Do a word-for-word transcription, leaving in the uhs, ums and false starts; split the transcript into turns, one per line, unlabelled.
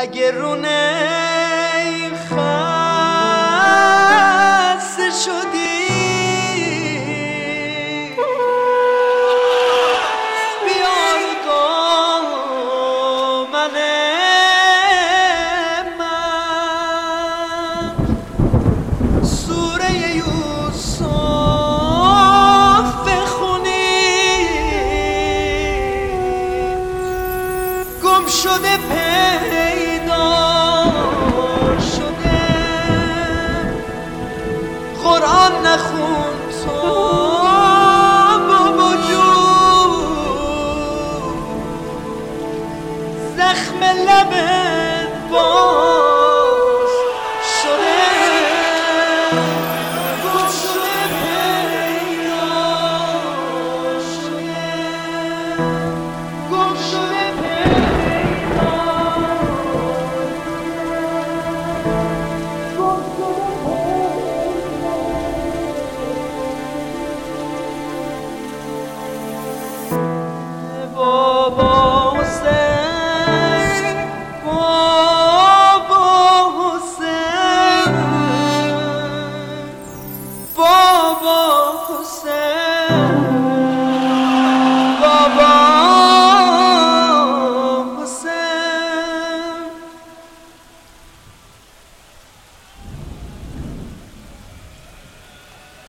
اگه رونه خسته شدی بیار دامن من سوره یوسف بخونی گم شده پیدا شده قرآن نخون تو بابا جون زخم لبت باز شده گم شده پیدا شده گم شده بابا حسین بابا حسین بابا حسین